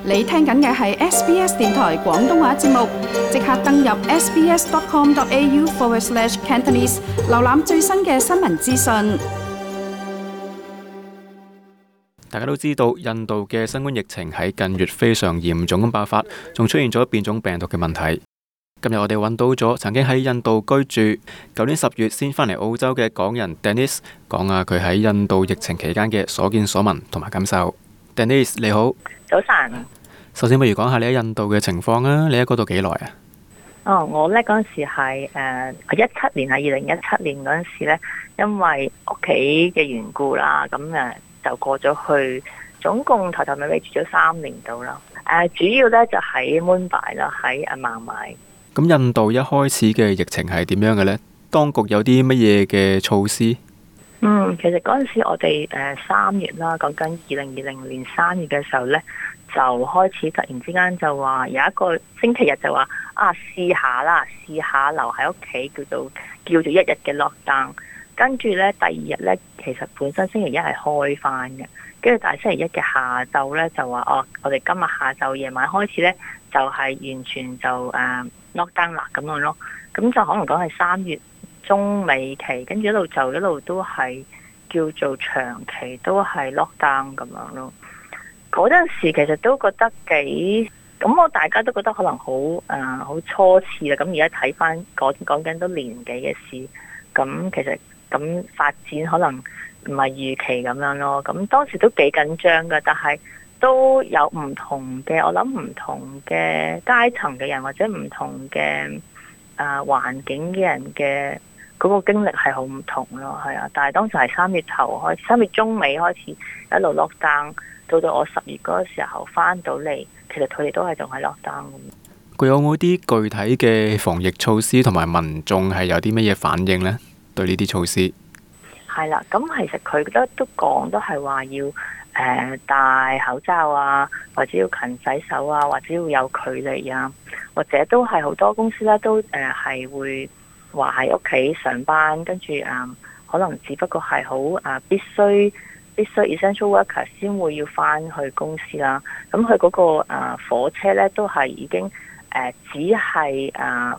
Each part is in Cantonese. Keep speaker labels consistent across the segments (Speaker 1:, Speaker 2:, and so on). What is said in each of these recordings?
Speaker 1: 你聽緊嘅係 SBS 電台廣東話節目，即刻登入 sbs.com.au/cantonese 瀏覽最新嘅新聞資訊。
Speaker 2: 大家都知道，印度嘅新冠疫情喺近月非常嚴重咁爆發，仲出現咗變種病毒嘅問題。今日我哋揾到咗曾經喺印度居住，舊年10月先返嚟澳洲嘅港人 Dennis， 講下佢喺印度疫情期間嘅所見所聞同埋感受。Dennis 你好，
Speaker 3: 早晨。
Speaker 2: 首先不如講下你喺印度嘅情況啊，你喺嗰度幾耐啊？
Speaker 3: 我呢嗰陣時係2017年嗰陣時呢，因為屋企嘅緣故啦，咁就過咗去，總共頭尾住咗3年度啦。主要呢就喺 Mumbai 啦，喺孟買。
Speaker 2: 咁印度一開始嘅疫情係點樣嘅呢？當局有啲乜嘢嘅措施？
Speaker 3: 其實嗰陣時我哋3月啦，講緊2020年3月嘅時候呢，就開始突然之間就話有一個星期日就話試下留喺屋企，叫做1日嘅 lockdown。跟住呢，第2日呢，其實本身星期一係開翻嘅，跟住但係星期一嘅下晝呢，就話我哋今日下晝夜晚開始呢，就係完全就lockdown 啦咁樣咯。咁就可能講係3月中尾期，跟住一路都係叫做長期都係 lockdown 咁樣咯。嗰陣時其實都覺得咁，大家都覺得可能好初次啦。咁而家睇翻講緊都年幾嘅事，咁其實咁發展可能唔係預期咁樣咯。咁當時都幾緊張㗎，但係都有唔同嘅，我諗唔同嘅階層嘅人或者唔同嘅環境嘅人嘅嗰個經歷係好唔同咯，係啊。但係當時係3月頭開始，3月中尾開始一路 lockdown，到我10月嗰個時候翻到嚟，其實佢哋都係仲喺 lockdown。
Speaker 2: 佢有冇啲具體嘅防疫措施，同埋民眾係有啲乜嘢反應呢？對呢啲措施
Speaker 3: 係啦，咁其實佢都講都係話要戴口罩啊，或者要勤洗手啊，或者要有距離啊，或者都係好多公司咧都係會話喺屋企上班，跟住可能只不過係好必須 essential worker 先會要翻去公司啦。咁佢嗰個火車咧都係已經只係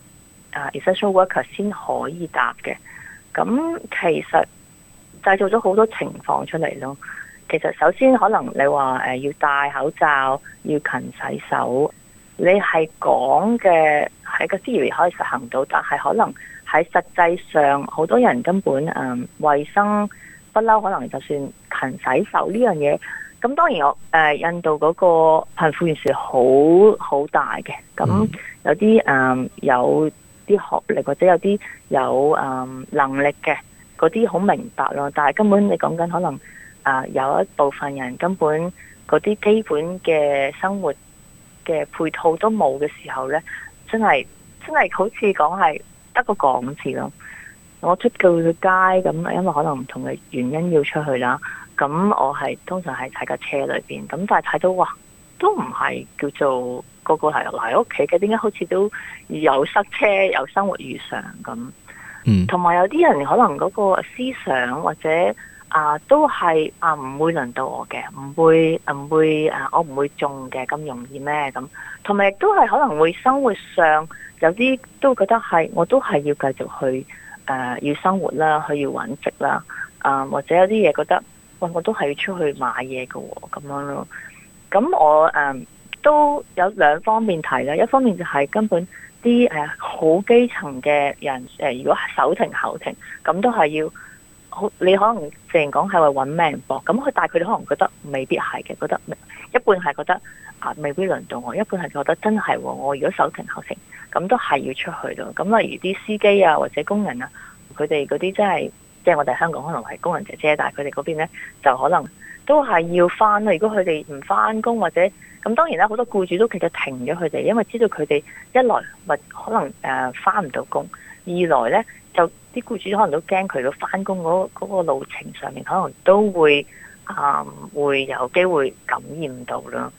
Speaker 3: essential worker 先可以搭嘅。咁其實製造咗好多情況出嚟咯。其實首先可能你話要戴口罩，要勤洗手，你係講嘅喺個 theory 可以實行到，但係可能喺實際上好多人根本衛生不嬲，可能就算勤洗手呢樣嘢，咁當然印度嗰個貧富懸殊好大嘅，咁有啲有啲學歷或者有啲有能力嘅嗰啲好明白咯，但係根本你講緊可能有一部分人根本嗰啲基本嘅生活嘅配套都冇嘅時候呢，真係好似講係得個講字咯。我出到去街咁，因為可能唔同嘅原因要出去啦，咁我係通常係喺架車裏邊，咁但係睇到都唔係叫做個個係留喺屋企嘅，點解好似都有塞車，有生活如常咁？同埋有啲人可能嗰個思想或者都係唔會輪到我嘅，唔會我唔會中嘅咁容易咩咁？同埋亦都係可能會生活上有啲都覺得係我都係要繼續去要生活啦，去要揾食啦，或者有啲嘢覺得我都係要出去買嘢嘅喎，咁樣咯。咁我都有兩方面睇啦，一方面就係根本啲好基層嘅人如果手停口停，咁都係要你可能淨係講係為揾命搏，咁但係佢哋可能覺得未必係嘅，覺得一半係覺得未必輪到我，一半係覺得真係我如果手停口停，咁都係要出去咯。咁例如啲司機啊或者工人啊，佢哋嗰啲真係即係我哋香港可能係工人姐姐，但係佢哋嗰邊呢就可能都係要翻啦。如果佢哋唔翻工或者咁，當然啦，好多僱主都其實停咗佢哋，因為知道佢哋一來或可能翻唔到工，二來呢就啲僱主可能都驚佢如果翻工嗰個路程上面可能都會會有機會感染到啦。咁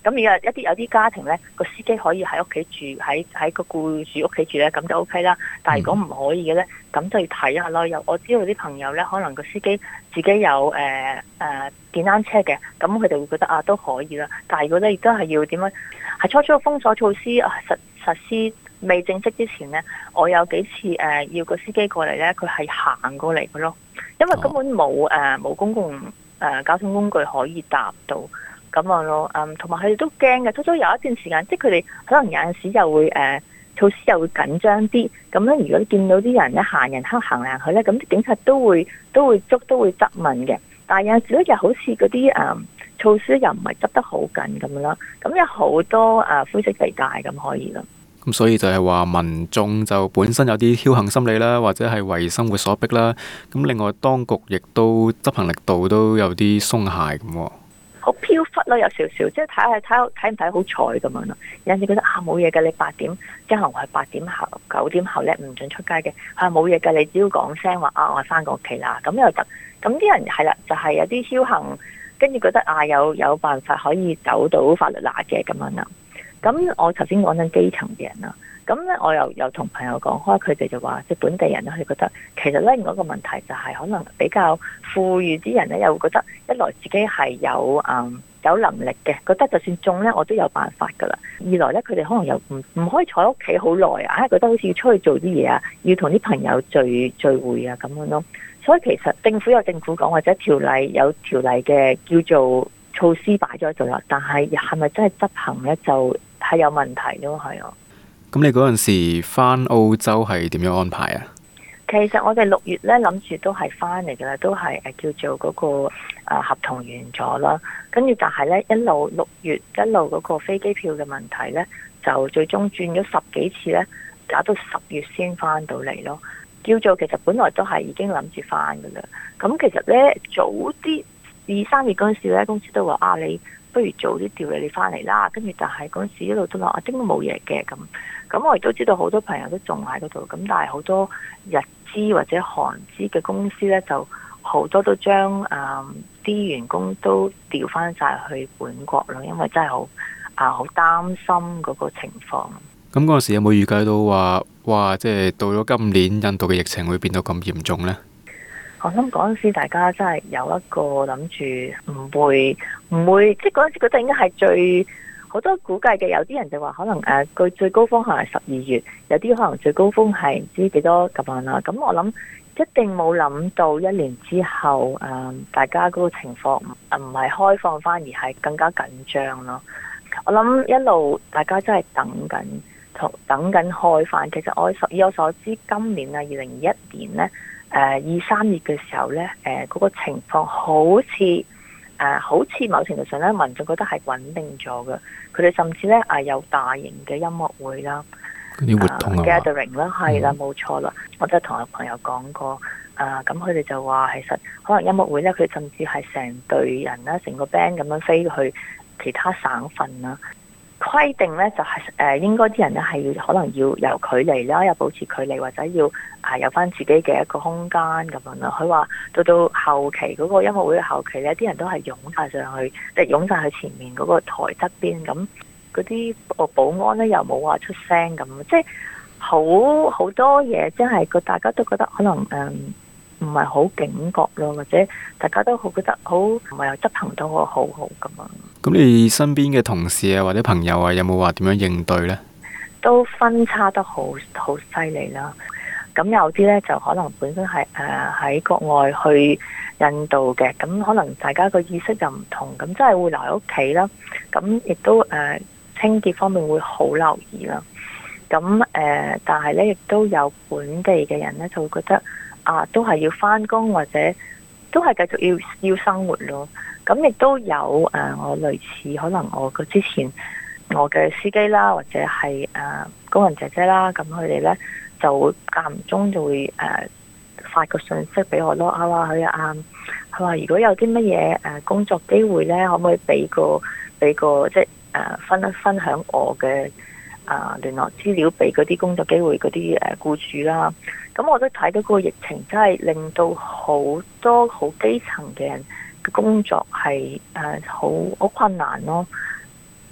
Speaker 3: 咁而家有啲家庭咧，個司機可以喺屋企住，喺個僱主屋企住咧，咁就 OK 啦。但係如果唔可以嘅咧，咁就要睇下咯。我知道啲朋友咧，可能個司機自己有電單車嘅，咁佢哋會覺得都可以啦。但係如果咧亦都係要點樣？係初初封鎖措施實施未正式之前咧，我有幾次要個司機過嚟咧，佢係行過嚟嘅咯，因為根本冇公共交通工具可以搭到咁樣咯。同埋佢哋都驚嘅，初初有一段時間，即係佢哋可能有陣時又會措施又會緊張啲。咁咧，如果你見到啲人咧行人行嚟去咧，咁啲警察都會質問嘅。但係有陣時咧，又好似嗰啲措施又唔係執得好緊咁樣啦。咁有好多灰色地帶咁可以啦。
Speaker 2: 咁所以就係話民眾就本身有啲僥倖心理啦，或者係為生活所逼啦。咁另外當局亦都執行力度都有啲鬆懈咁。
Speaker 3: 好飄忽咯，有少少，即係睇唔睇好彩咁樣咯。有陣時覺得冇嘢嘅，你8點即係我係8點後、9點後咧唔准出街嘅，冇嘢嘅，你只要講聲話我翻過屋企啦，咁又得。咁啲人係啦，就係有啲僥倖，跟住覺得有辦法可以走到法律罅嘅咁樣啦。咁我頭先講緊基層嘅人啦，咁咧我又同朋友講開，佢哋就話即係本地人咧，佢覺得其實咧另外一個問題就係可能比較富裕啲人咧，又會覺得一來自己係有能力嘅，覺得就算中咧我都有辦法噶啦；二來咧佢哋可能又唔可以坐喺屋企好耐啊，覺得好似要出去做啲嘢啊，要同啲朋友聚會啊咁樣咯。所以其實政府有政府講，或者條例有條例嘅叫做措施擺咗喺度啦，但係係咪真係執行咧就係有問題咯，係啊。
Speaker 2: 咁你嗰陣時返澳洲係點樣安排啊？
Speaker 3: 其實我哋6月咧諗住都係返嚟㗎啦，都係叫做嗰個合同完咗啦。跟住但係咧一路6月一路嗰個飛機票嘅問題咧，就最終轉咗10幾次咧，搞到10月先返到嚟咯。叫做其實本來都係已經諗住返㗎啦。咁其實咧早啲2、3月嗰陣時咧，公司都話你不如早啲調你返嚟啦。跟住但係嗰陣時一路都話應該冇嘢嘅咁。咁我亦都知道好多朋友都仲喺嗰度，咁但係好多日資或者韓資嘅公司咧，就好多都將啲員工都調翻晒去本國咯，因為真係好擔心嗰個情況。
Speaker 2: 咁嗰陣時有冇預計到話，哇，即係到咗今年印度嘅疫情會變到咁嚴重呢？
Speaker 3: 我諗嗰陣時大家真係有一個諗住唔會，即係嗰陣時覺得應該係最。好多估計嘅，有啲人就話可能佢最高峰係12月，有啲可能最高峰係唔知幾多咁樣啦。咁我諗一定冇諗到1年之後，大家嗰個情況唔係開放翻，而係更加緊張咯。我諗一路大家真係等緊開翻。其實以我所知，今年2021年呢，2、3月嘅時候呢，嗰個情況好似某程度上咧，民眾覺得係穩定咗嘅。佢哋甚至咧有大型嘅音樂會啦，
Speaker 2: 啲活動
Speaker 3: gathering 啦，係啦，冇錯啦。我都同我朋友講過，咁佢哋就話其實可能音樂會咧，佢甚至係成隊人啦，成個 band 咁樣飛去其他省份啦。規定咧就係應該啲人咧係可能要有距離啦，有保持距離，或者要有翻自己嘅一個空間咁樣啦。佢話到後期嗰個音樂會嘅後期咧，啲人都係湧晒上去，即係湧晒去前面嗰個台側邊。咁嗰啲保安咧又冇話出聲咁，即係好多嘢，真係大家都覺得可能唔係好警覺咯，或者大家都好覺得好唔係執行到好好咁樣。
Speaker 2: 咁你身邊嘅同事啊或者朋友啊，有冇話點樣應對呢？
Speaker 3: 都分差得好犀利啦。咁有啲咧就可能本身係喺國外去印度嘅，咁可能大家個意識就唔同，咁真係會留喺屋企啦。咁亦都清潔方面會好留意啦。咁但係咧亦都有本地嘅人咧就會覺得都係要返工，或者都係繼續要生活咯。咁亦都有我類似可能之前我嘅司機啦，或者係工人姐姐啦，咁佢哋咧就會間唔中就會發個信息俾我咯。佢話如果有啲乜嘢工作機會咧，可唔可以俾個即係分享我嘅聯絡資料俾嗰啲工作機會嗰啲僱主啦。咁我都睇到個疫情真係令到好多好基層嘅人嘅工作係好困難咯。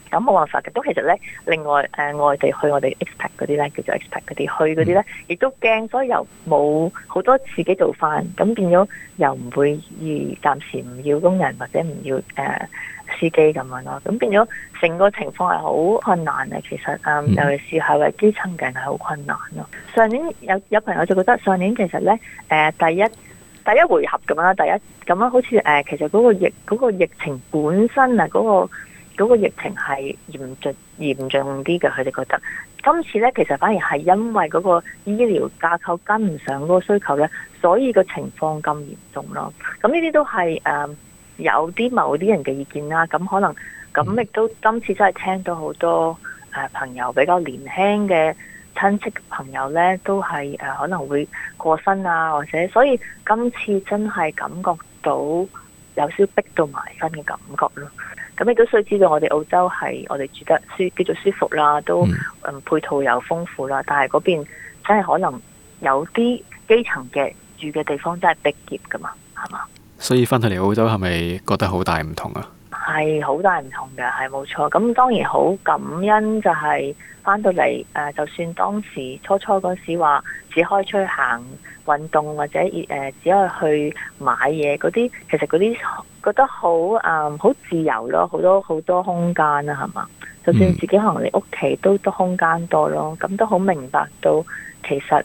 Speaker 3: 咁冇辦法嘅。都其實咧，另外外地去我哋 expat 嗰啲咧，叫做 expat 嗰啲去嗰啲咧，亦都驚，所以又冇好多自己做翻，咁變咗又唔會暫時唔要工人或者唔要司機咁樣咯。咁變咗成個情況係好困難嘅。其實尤其是係為基層嘅人係好困難咯。上年有朋友就覺得上年其實咧第一回合咁樣，咁樣好似其實嗰個疫情本身啊，嗰個疫情係嚴重啲嘅。佢哋覺得今次咧其實反而係因為嗰個醫療架構跟唔上嗰個需求咧，所以個情況咁嚴重咯。咁呢啲都係有啲某啲人嘅意見啦。咁可能咁亦都今次真係聽到好多朋友比較年輕嘅親戚朋友咧，都係可能會過身啊，或者所以今次真係感覺到有少少逼到埋身嘅感覺咯。咁亦都需要知道，我哋澳洲係我哋住得叫做舒服啦，都配套又豐富啦。但係嗰邊真係可能有啲基層嘅住嘅地方真係逼仄噶嘛，係嘛？
Speaker 2: 所以翻去嚟澳洲係咪覺得好大唔同啊？
Speaker 3: 係好大唔同嘅，係冇錯。咁當然好感恩就係翻到嚟就算當時初嗰時話只可以出去行運動或者只可以去買嘢嗰啲，其實嗰啲覺得好自由咯，好多空間啦，係嘛？就算自己可能你屋企都空間多咯，咁都好明白到其實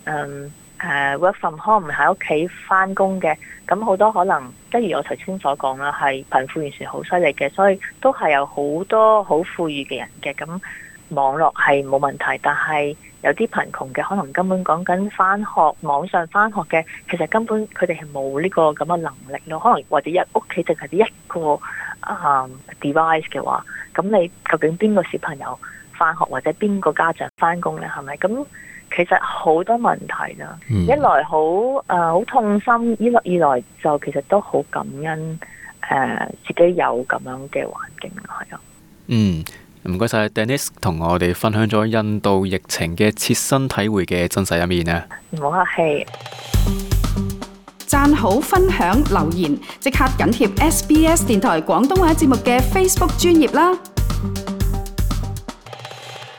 Speaker 3: work from home 喺屋企翻工嘅，咁好多可能，例如我頭先所講啦，係貧富懸殊好犀利嘅，所以都係有好多好富裕嘅人嘅。咁網絡係冇問題，但係有啲貧窮嘅，可能根本講緊翻學網上翻學嘅，其實根本佢哋係冇呢個咁嘅能力咯。可能或者屋企淨係得一個device 嘅話，咁你究竟邊個小朋友翻學或者邊個家長翻工呢？係咪咁？其實好多問題啦，一來好痛心，二來就其實都好感恩自己有咁樣嘅環境係啊。
Speaker 2: 唔該晒 Denise 同我哋分享咗印度疫情嘅切身體會嘅真實一面啊！
Speaker 3: 唔好客氣，
Speaker 1: 讚好、分享、留言，即刻緊貼SBS 電台廣東話節目嘅 Facebook 專頁啦！